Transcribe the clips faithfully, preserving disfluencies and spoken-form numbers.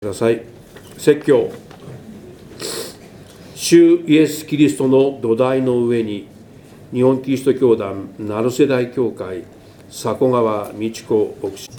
ください。説教。主イエス・キリストの土台の上に、日本キリスト教団成瀬大教会佐古川美智子牧師。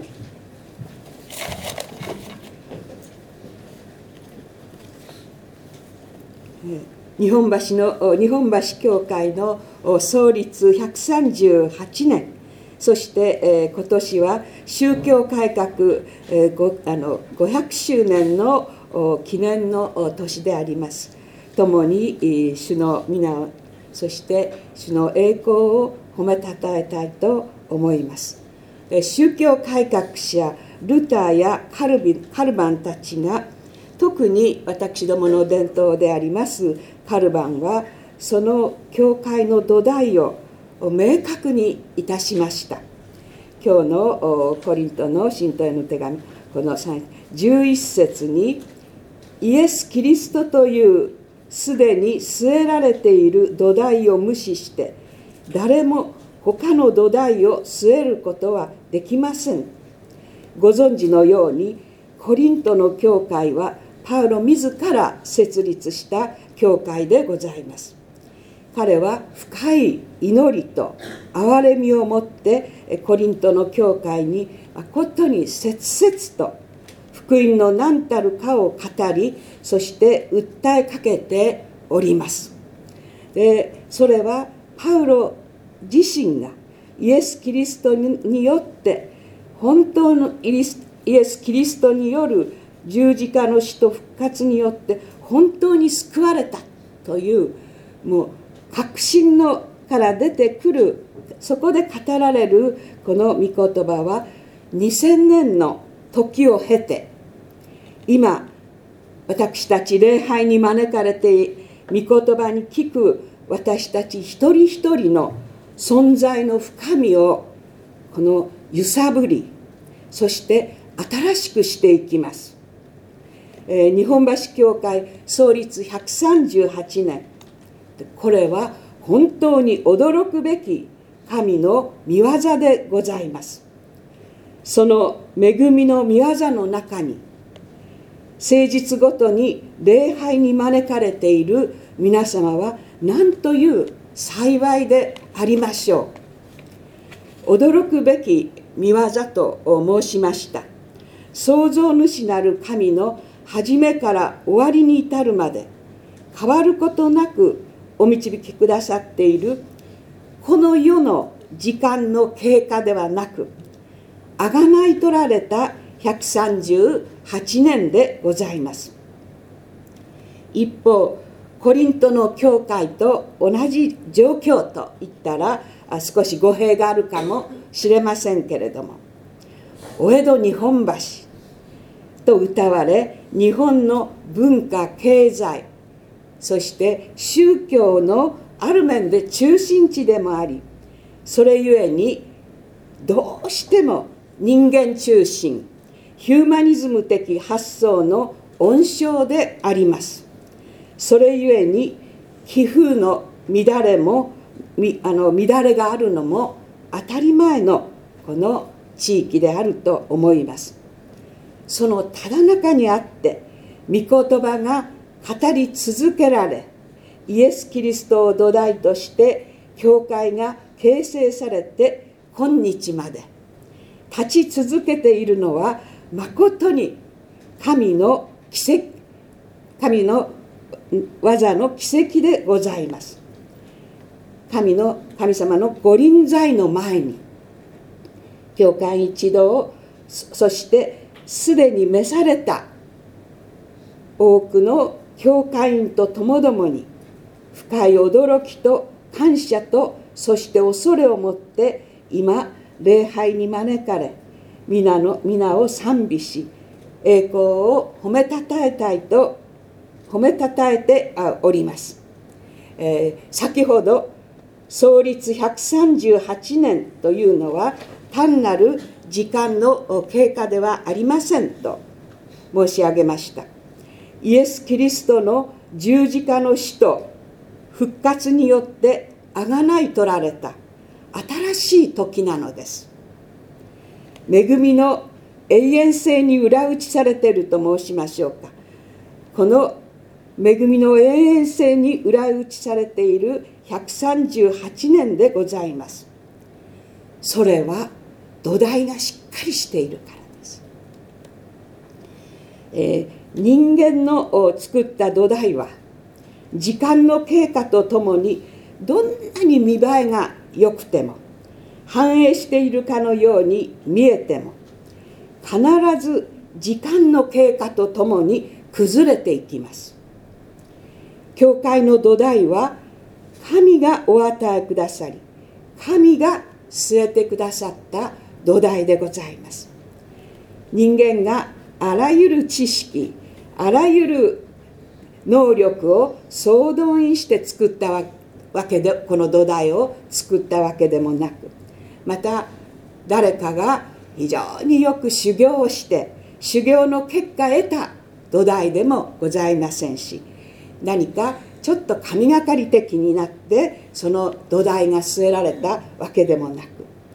日本橋の日本橋教会の創立ひゃくさんじゅうはちねん、そして、えー、今年は宗教改革、えー、ご, あのごひゃくしゅうねんの記念の年であります。共に、えー、主の皆、そして主の栄光を褒めたたえたいと思います。えー、宗教改革者ルターやカルビカルバンたちが、特に私どもの伝統でありますカルバンは、その教会の土台を明確にいたしました。今日のコリントの信徒への手紙、このじゅういっ節に、イエス・キリストというすでに据えられている土台を無視して、誰も他の土台を据えることはできません。ご存知のように、コリントの教会はパウロ自ら設立した教会でございます。彼は深い祈りと憐れみを持ってコリントの教会に誠に切々と福音の何たるかを語り、そして訴えかけております。で、それはパウロ自身がイエス・キリストによって、本当のイエス・キリストによる十字架の死と復活によって本当に救われたという、もう確信のから出てくる、そこで語られるこの御言葉は、にせんねんの時を経て、今私たち礼拝に招かれて御言葉に聞く私たち一人一人の存在の深みをこの揺さぶり、そして新しくしていきます。えー、日本橋教会創立ひゃくさんじゅうはちねん、これは本当に驚くべき神の御業でございます。その恵みの御業の中に、誠実ごとに礼拝に招かれている皆様は何という幸いでありましょう。驚くべき御業と申しました。創造主なる神の初めから終わりに至るまで変わることなくお導きくださっているこの世の時間の経過ではなく、あがない取られたひゃくさんじゅうはちねんでございます。一方、コリントの教会と同じ状況といったら少し語弊があるかもしれませんけれども、お江戸日本橋と謳われ、日本の文化経済、そして宗教のある面で中心地でもあり、それゆえにどうしても人間中心、ヒューマニズム的発想の温床であります。それゆえに気風の乱れもあの乱れがあるのも当たり前のこの地域であると思います。そのただ中にあって御言葉が語り続けられ、イエス・キリストを土台として教会が形成されて今日まで立ち続けているのは、誠に神の奇跡、神の技の奇跡でございます。神の神様のご臨在の前に、教会一同、そしてすでに召された多くの教会員とともどもに、深い驚きと感謝と、そして恐れをもって今礼拝に招かれ、皆の皆を賛美し、栄光を褒めたたえたいと褒めたたえております。えー、先ほど創立ひゃくさんじゅうはちねんというのは単なる時間の経過ではありませんと申し上げました。イエス・キリストの十字架の死と復活によってあがない取られた新しい時なのです。恵みの永遠性に裏打ちされていると申しましょうか。この恵みの永遠性に裏打ちされているひゃくさんじゅうはちねんでございます。それは土台がしっかりしているからです。えー、人間の作った土台は時間の経過とともにどんなに見栄えが良くても反映しているかのように見えても必ず時間の経過とともに崩れていきます。教会の土台は神がお与えくださり神が据えてくださった土台でございます。人間があらゆる知識あらゆる能力を総動員して作ったわけでこの土台を作ったわけでもなく、また誰かが非常によく修行をして修行の結果得た土台でもございませんし、何かちょっと神がかり的になってその土台が据えられたわけでもなく、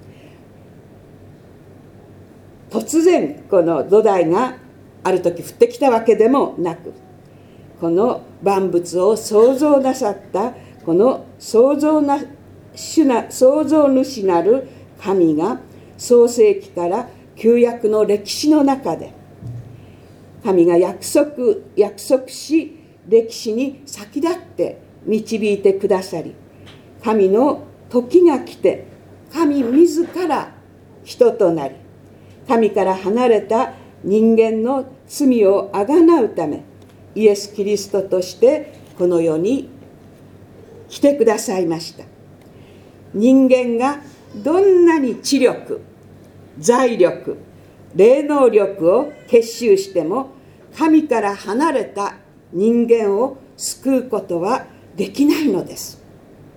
突然この土台がある時降ってきたわけでもなく、この万物を創造なさったこの創造な主な創造主なる神が創世記から旧約の歴史の中で神が約束約束し歴史に先立って導いてくださり、神の時が来て神自ら人となり神から離れた人間の罪をあがなうためイエス・キリストとしてこの世に来てくださいました。人間がどんなに知力、財力、霊能力を結集しても神から離れた人間を救うことはできないのです。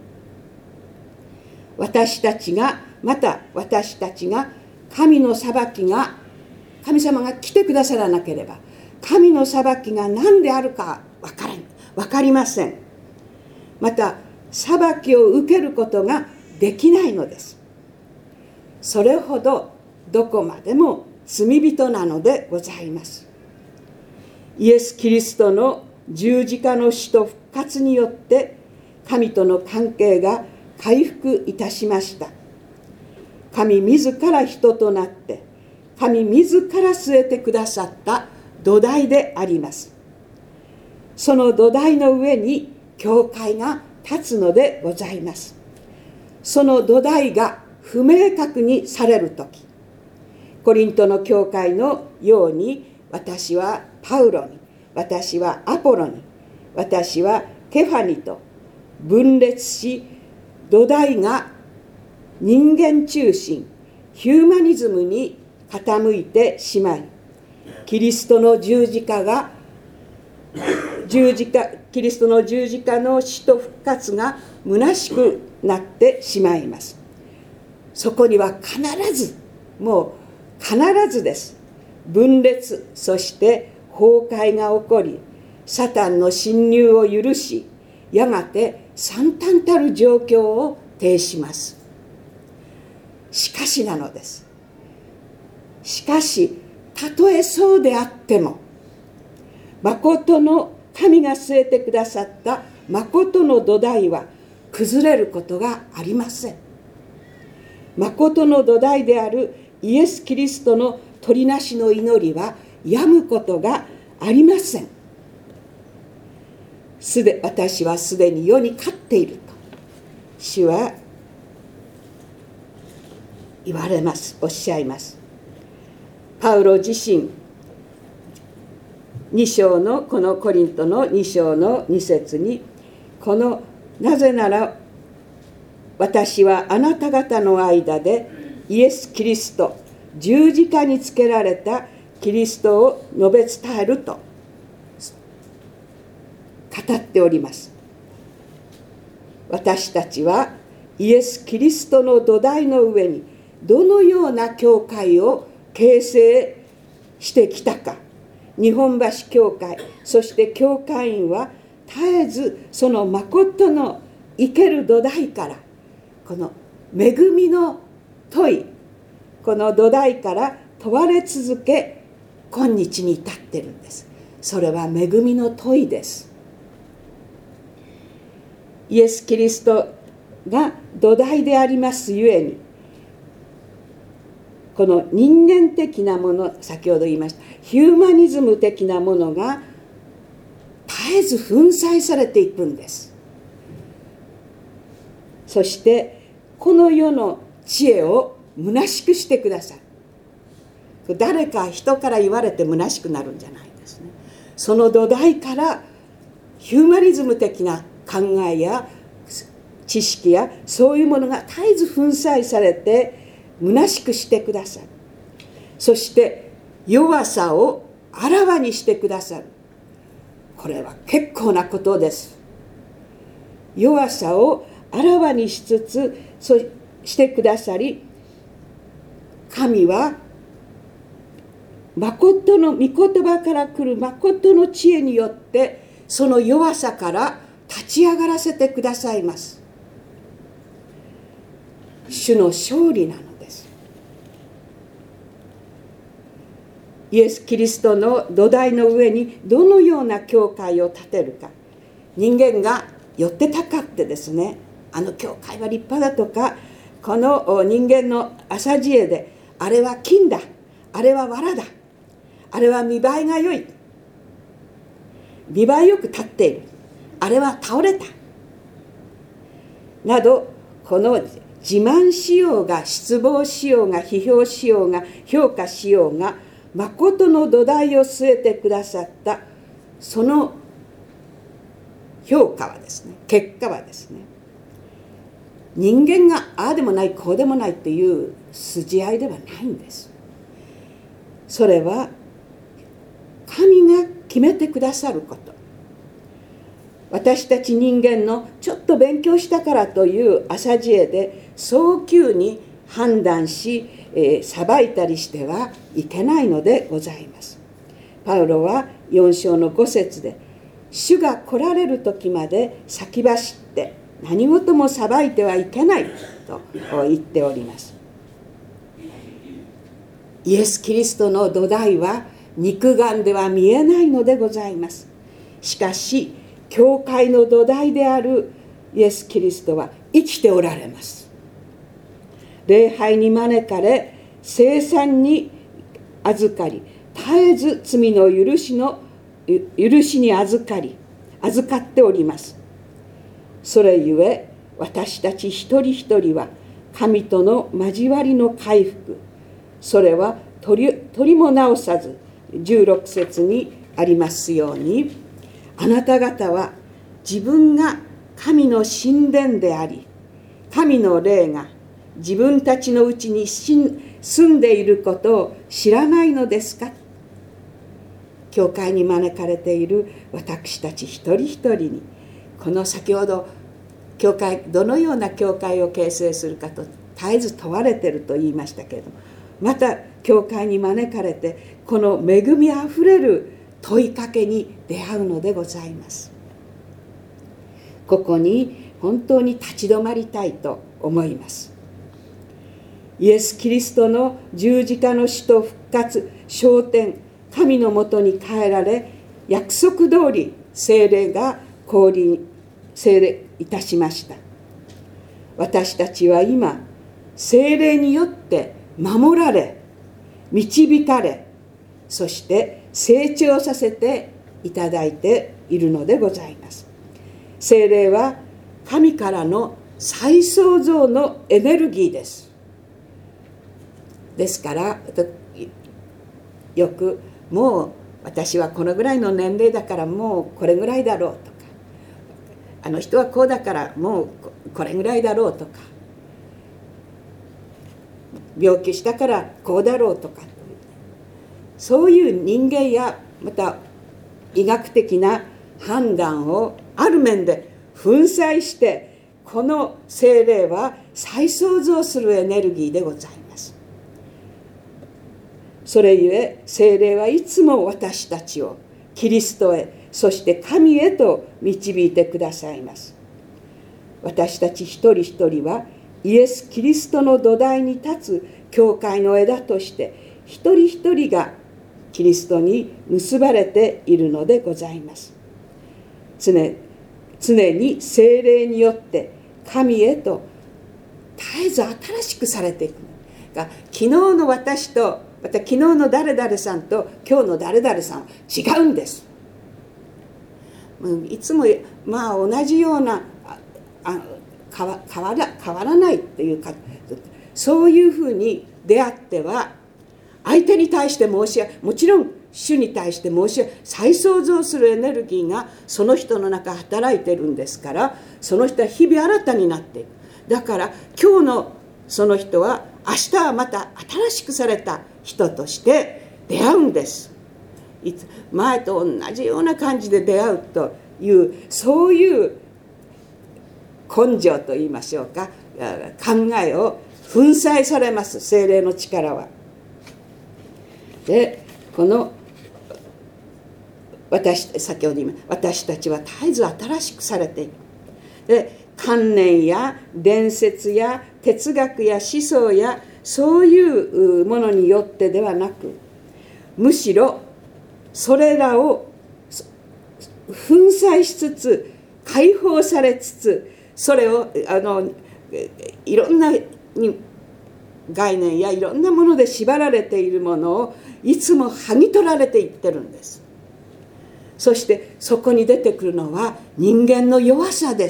私たちがまた私たちが神の裁きが神様が来てくださらなければ神の裁きが何であるか分からん分かりません。また裁きを受けることができないのです。それほどどこまでも罪人なのでございます。イエス・キリストの十字架の死と復活によって神との関係が回復いたしました。神自ら人となって神自ら据えてくださった土台であります。その土台の上に教会が立つのでございます。その土台が不明確にされるとき、コリントの教会のように私はパウロに、私はアポロに、私はケファにと分裂し、土台が人間中心ヒューマニズムに傾いてしまい、キリストの十字架が十字架キリストの十字架の死と復活が虚しくなってしまいます。そこには必ずもう必ずです分裂、そして崩壊が起こり、サタンの侵入を許し、やがて惨憺たる状況を呈します。しかしなのです。しかしたとえそうであっても、誠の神が据えてくださった誠の土台は崩れることがありません。誠の土台であるイエス・キリストの取りなしの祈りはやむことがありません。すで私はすでに世に勝っていると主は言われます、おっしゃいます。パウロ自身に章のこのコリントのに章のに節に、このなぜなら私はあなた方の間でイエス・キリスト、十字架につけられたキリストを述べ伝えると語っております。私たちはイエス・キリストの土台の上にどのような教会を形成してきたか、日本橋教会、そして教会員は絶えずその誠の生ける土台から、この恵みの問い、この土台から問われ続け今日に至っているんです。それは恵みの問いです。イエス・キリストが土台でありますゆえに、この人間的なもの、先ほど言いましたヒューマニズム的なものが絶えず粉砕されていくんです。そしてこの世の知恵を虚しくしてくださる。誰か人から言われて虚しくなるんじゃないんですね。その土台からヒューマニズム的な考えや知識やそういうものが絶えず粉砕されて虚しくしてくださる。そして弱さをあらわにしてくださる。これは結構なことです。弱さをあらわにしつつそしてくださり、神は誠の御言葉から来る誠の知恵によってその弱さから立ち上がらせてくださいます。主の勝利なのです。イエス・キリストの土台の上にどのような教会を建てるか。人間が寄ってたかってですね、あの教会は立派だとか、この人間の浅知恵であれは金だ、あれは藁だ、あれは見栄えが良い、見栄えよく立っている、あれは倒れたなど、この自慢しようが失望しようが批評しようが評価しようが、誠の土台を据えてくださったその評価はですね、結果はですね、人間がああでもないこうでもないっていう筋合いではないんです。それは神が決めてくださること。私たち人間のちょっと勉強したからという浅知恵で早急に判断し、えー、裁いたりしてはいけないのでございます。パウロはよん章のご節で、主が来られる時まで先走って何事も裁いてはいけないと言っております。イエス・キリストの土台は肉眼では見えないのでございます。しかし教会の土台であるイエス・キリストは生きておられます。礼拝に招かれ、聖餐に預かり、絶えず罪の許しの許しに預かり預かっております。それゆえ私たち一人一人は神との交わりの回復、それは取り、取りも直さずじゅうろく節にありますように、あなた方は自分が神の神殿であり、神の霊が自分たちのうちに住んでいることを知らないのですか。教会に招かれている私たち一人一人に、この先ほど教会、どのような教会を形成するかと絶えず問われていると言いましたけれども、また教会に招かれてこの恵みあふれる問いかけに出会うのでございます。ここに本当に立ち止まりたいと思います。イエス・キリストの十字架の死と復活、昇天、神のもとに帰られ、約束通り聖霊が降臨聖霊いたしました。私たちは今聖霊によって守られ、導かれ、そして成長させていただいているのでございます。聖霊は神からの再創造のエネルギーです。ですからよくもう私はこのぐらいの年齢だからもうこれぐらいだろうとか、あの人はこうだからもうこれぐらいだろうとか、病気したからこうだろうとか、そういう人間やまた医学的な判断をある面で粉砕して、この聖霊は再創造するエネルギーでございます。それゆえ聖霊はいつも私たちをキリストへ、そして神へと導いてくださいます。私たち一人一人はイエス・キリストの土台に立つ教会の枝として一人一人がキリストに結ばれているのでございます。常、常に聖霊によって神へと絶えず新しくされていく。が昨日の私とまた昨日の誰々さんと今日の誰々さんは違うんです。いつもまあ同じようなああ変わ、変わら、変わらないっていうか、そういうふうに出会っては相手に対して申し訳もちろん主に対して申し訳再創造するエネルギーがその人の中働いてるんですから、その人は日々新たになっていく。だから今日のその人は明日はまた新しくされた人として出会うんです。いつ前と同じような感じで出会うというそういう根性といいましょうか、考えを粉砕されます、聖霊の力は。でこの私先ほど言いました私たちは絶えず新しくされていく。で観念や伝説や哲学や思想やそういうものによってではなく、むしろそれらを粉砕しつつ解放されつつ、それをあのいろんな概念やいろんなもので縛られているものをいつも剥ぎ取られていってるんです。そしてそこに出てくるのは人間の弱さです。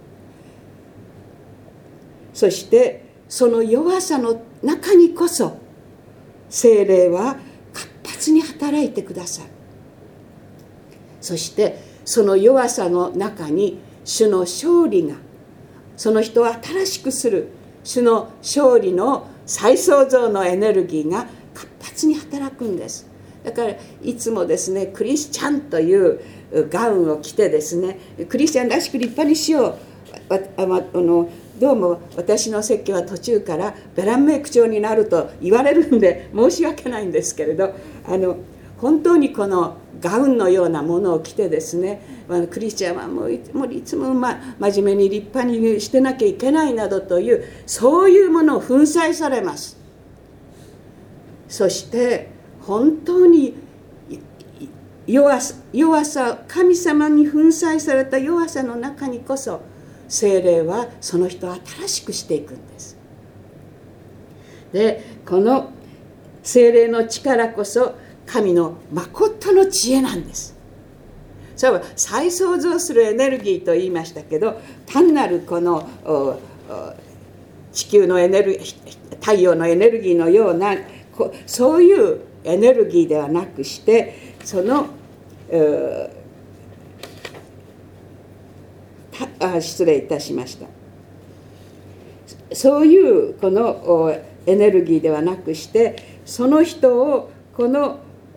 そしてその弱さの中にこそ聖霊は活発に働いてくださる。そしてその弱さの中に主の勝利が、その人を新しくする主の勝利の再創造のエネルギーが活発に働くんです。だからいつもですね、クリスチャンというガウンを着てですね、クリスチャンらしく立派にしよう、ああのどうも私の説教は途中からベランメイク調になると言われるんで申し訳ないんですけれど、あの本当にこのガウンのようなものを着てですね、クリスチャンはもういつもいつも、ま、真面目に立派にしてなきゃいけないなどというそういうものを粉砕されます。そして本当に弱さ、弱さ、神様に粉砕された弱さの中にこそ聖霊はその人を新しくしていくんです。でこの聖霊の力こそ神の誠の知恵なんです。それは再創造するエネルギーと言いましたけど、単なるこの地球のエネルギー、太陽のエネルギーのようなそういうエネルギーではなくして、そのあ失礼いたしましたそういうこのエネルギーではなくして、その人をこの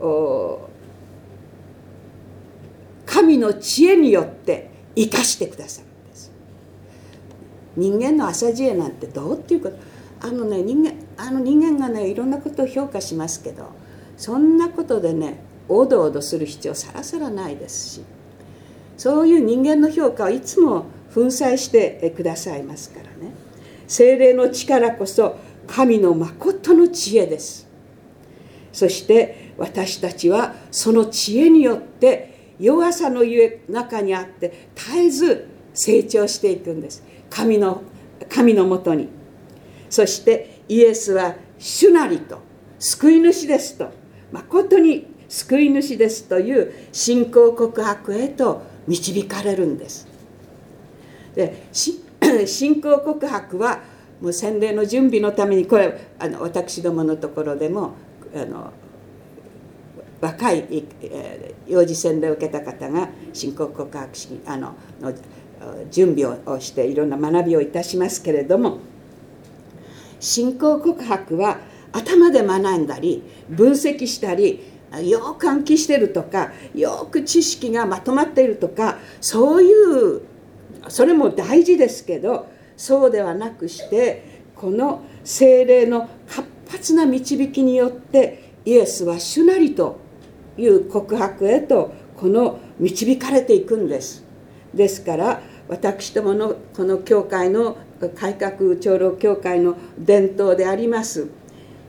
神の知恵によって生かしてくださるんです。人間の浅知恵なんてどうっていうこと、あのね人間あの人間がねいろんなことを評価しますけど、そんなことでねおどおどする必要さらさらないですし、そういう人間の評価をいつも粉砕してくださいますからね。聖霊の力こそ神の誠の知恵です。そして私たちはその知恵によって弱さの中にあって絶えず成長していくんです。神の神のもとに。そしてイエスは主なりと救い主ですと、誠に救い主ですという信仰告白へと導かれるんです。で信仰告白はもう洗礼の準備のために、これあの私どものところでもあの若い、えー、幼児洗礼を受けた方が信仰告白式あのの準備をしていろんな学びをいたしますけれども、信仰告白は頭で学んだり分析したりよく暗記してるとか、よく知識がまとまっているとか、そういうそれも大事ですけど、そうではなくしてこの聖霊の活発な導きによってイエスは主なりという告白へとこの導かれていくんです。ですから私どものこの教会の改革長老教会の伝統であります、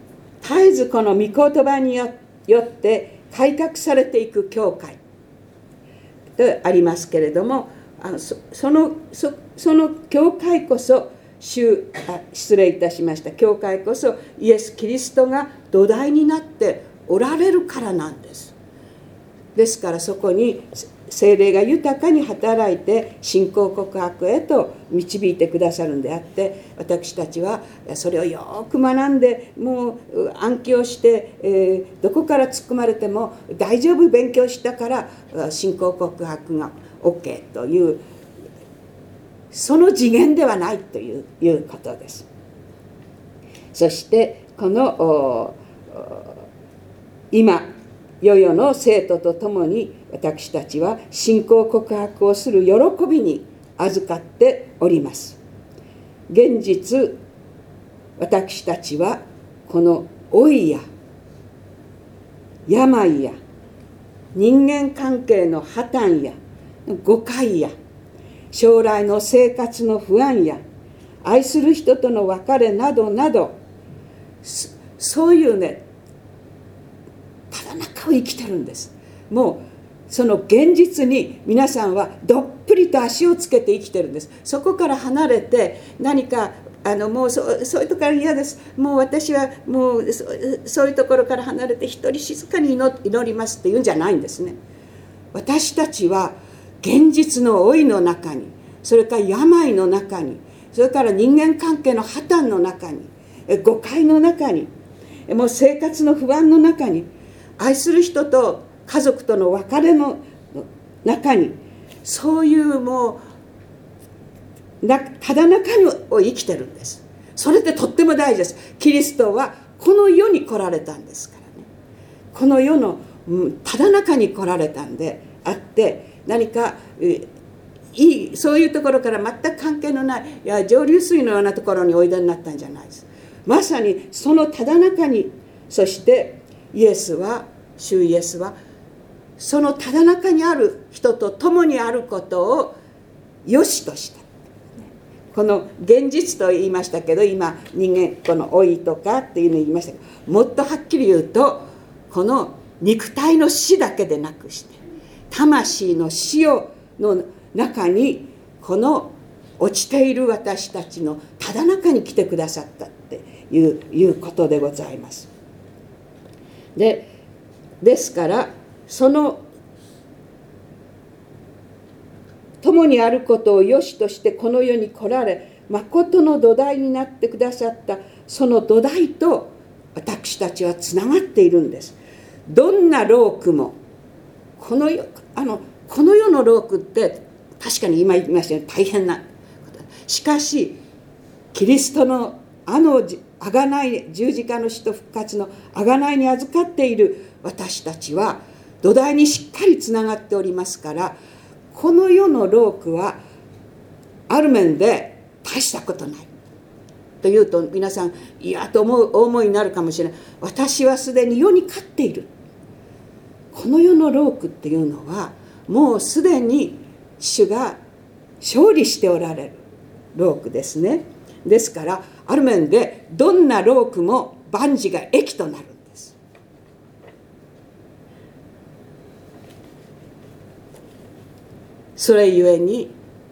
絶えずこの御言葉によって改革されていく教会とありますけれども、あの そ, そ, の そ, その教会こそ主あ失礼いたしました教会こそイエス・キリストが土台になっておられるからなんです。ですからそこに聖霊が豊かに働いて信仰告白へと導いてくださるんであって、私たちはそれをよく学んでもう暗記をして、えー、どこから突っ込まれても大丈夫勉強したから信仰告白が OK というその次元ではないという、いうことです。そしてこの今世々の生徒と共に私たちは信仰告白をする喜びに預かっております。現実私たちはこの老いや病や人間関係の破綻や誤解や将来の生活の不安や愛する人との別れなどなど、そういうねただ中を生きてるんです。もうその現実に皆さんはどっぷりと足をつけて生きてるんです。そこから離れて何かあのもう そ, そういうところ嫌です、もう私はもう そ, そういうところから離れて一人静かに 祈, 祈りますっていうんじゃないんですね。私たちは現実の老いの中に、それから病の中に、それから人間関係の破綻の中に、誤解の中に、もう生活の不安の中に、愛する人と家族との別れの中に、そういうもうなただ中を生きてるんです。それってとっても大事です。キリストはこの世に来られたんですからね。この世のただ中に来られたんであって、何かいいそういうところから全く関係のない、いや蒸留水のようなところにおいでになったんじゃないです。まさにそのただ中に、そしてイエスは主イエスはそのただ中にある人と共にあることを良しとした。この現実と言いましたけど、今人間この老いとかっていうのを言いましたけど、もっとはっきり言うとこの肉体の死だけでなくして魂の死をの中にこの落ちている私たちのただ中に来てくださったっていう、いうことでございます。で、ですからその共にあることを良しとしてこの世に来られ、誠の土台になってくださったその土台と私たちはつながっているんです。どんな労苦もこの世、あのこの世の労苦って確かに今言いましたように大変なこと。しかしキリストのあの贖い、十字架の死と復活の贖いに預かっている私たちは土台にしっかりつながっておりますから、この世の労苦はある面で大したことないというと、皆さんいやと思うお思いになるかもしれない。私はすでに世に勝っている。この世の労苦っていうのはもうすでに主が勝利しておられる労苦ですね。ですからある面でどんな労苦も万事が益となるんです。それゆえに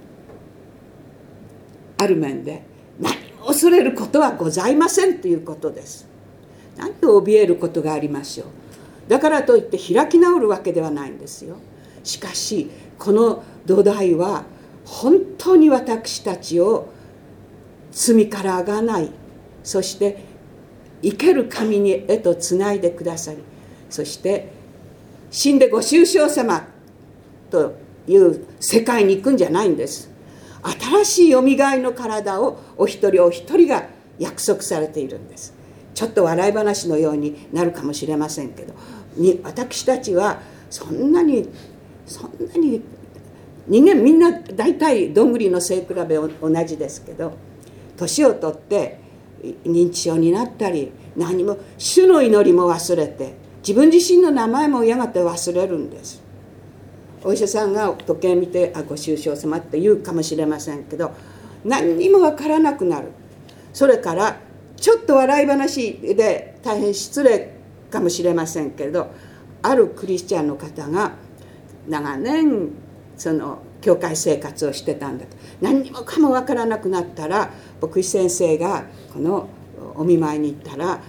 ある面で何も恐れることはございませんということです。何を怯えることがありましょう。だからといって開き直るわけではないんですよ。しかしこの土台は本当に私たちを罪からあがない、そして生ける神にへとつないでくださり、そして死んでご愁傷様という世界に行くんじゃないんです。新しいよみがえの体をお一人お一人が約束されているんです。ちょっと笑い話のようになるかもしれませんけど、に私たちはそんなにそんなに人間みんな大体どんぐりの背比べ同じですけど、年を取って認知症になったり、何も主の祈りも忘れて自分自身の名前もやがて忘れるんです。お医者さんが時計見て、あ、ご愁傷様って言うかもしれませんけど、何にも分からなくなる。それからちょっと笑い話で大変失礼かもしれませんけれど、あるクリスチャンの方が長年その教会生活をしてたんだと。何にもかも分からなくなったら、牧師先生がこのお見舞いに行ったら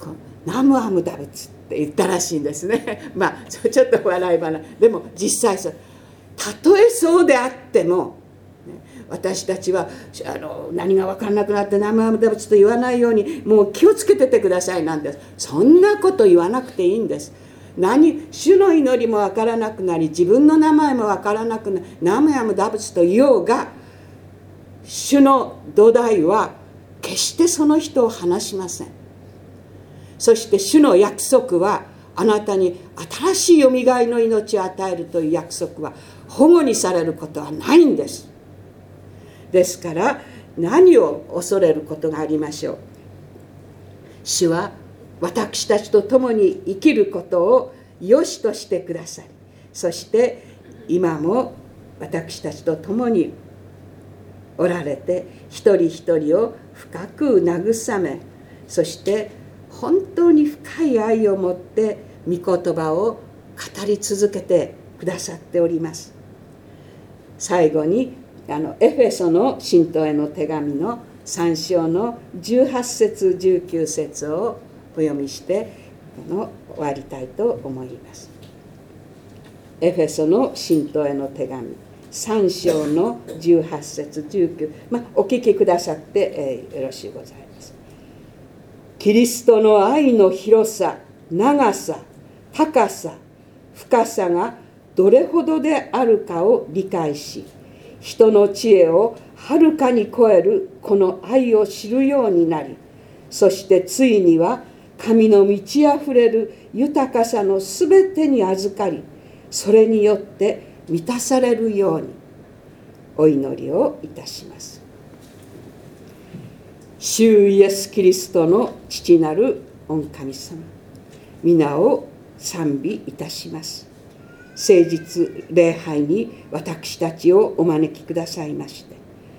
「ナムアムダ仏」って言ったらしいんですね。まあちょっと笑い話でも実際そう、たとえそうであっても私たちはあの何が分からなくなって「ナムアムダ仏」と言わないようにもう気をつけててくださいなんです。そんなこと言わなくていいんです。何主の祈りも分からなくなり、自分の名前も分からなくなり、ナムアムダ仏と言おうが、主の土台は決してその人を離しません。そして主の約束は、あなたに新しいよみがえりの命を与えるという約束は保護にされることはないんです。ですから何を恐れることがありましょう。主は私たちと共に生きることを良しとしてくださり、そして今も私たちと共におられて、一人一人を深く慰め、そして本当に深い愛を持って御言葉を語り続けてくださっております。最後にあのエフェソの信徒への手紙のさん章のじゅうはち節じゅうきゅう節をお読みしての終わりたいと思います。エフェソの信徒への手紙さん章のじゅうはち節じゅうきゅう、まあ、お聞きくださって、えー、よろしゅうございます。キリストの愛の広さ、長さ、高さ、深さがどれほどであるかを理解し、人の知恵をはるかに超えるこの愛を知るようになり、そしてついには神の満ちあふれる豊かさのすべてに預かり、それによって満たされるようにお祈りをいたします。主イエスキリストの父なる御神様、皆を賛美いたします。誠実礼拝に私たちをお招きくださいまして、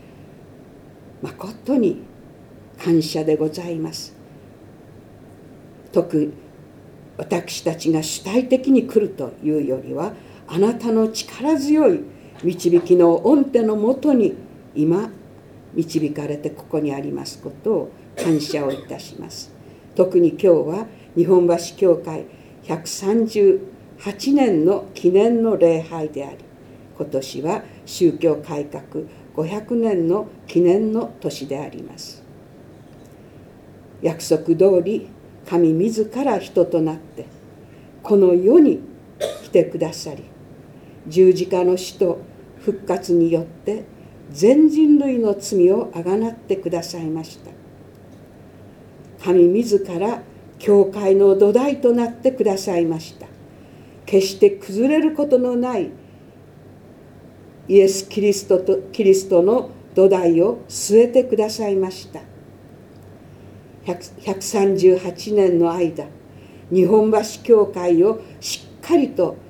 誠に感謝でございます。特に私たちが主体的に来るというよりは、あなたの力強い導きの御手のもとに今導かれてここにありますことを感謝をいたします。特に今日は日本橋教会ひゃくさんじゅうはちねんの記念の礼拝であり、今年は宗教改革ごひゃくねんの記念の年であります。約束通り神自ら人となってこの世に来てくださり、十字架の死と復活によって全人類の罪をあがなってくださいました。神自ら教会の土台となってくださいました。決して崩れることのないイエス・キリストとキリストの土台を据えてくださいました。ひゃくさんじゅうはちねんの間、日本橋教会をしっかりと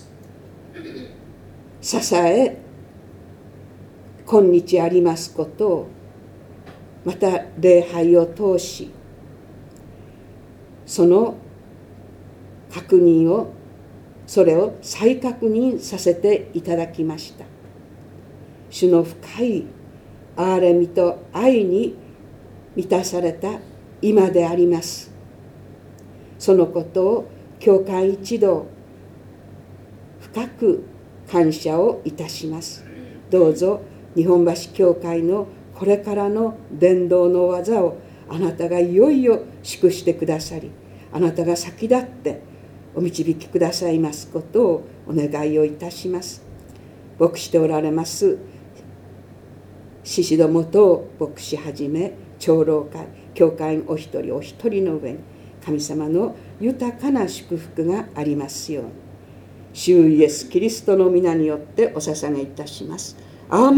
支え、今日ありますことを、また礼拝を通し、その確認を、それを再確認させていただきました。主の深い憐れみと愛に満たされた今であります。そのことを教会一同深く感謝をいたします。どうぞ日本橋教会のこれからの伝道の技をあなたがいよいよ祝してくださり、あなたが先立ってお導きくださいますことをお願いをいたします。牧しておられます宍戸元牧師はじめ長老会教会員お一人お一人の上に神様の豊かな祝福がありますように、主イエスキリストの皆によってお捧げいたします。アーメン。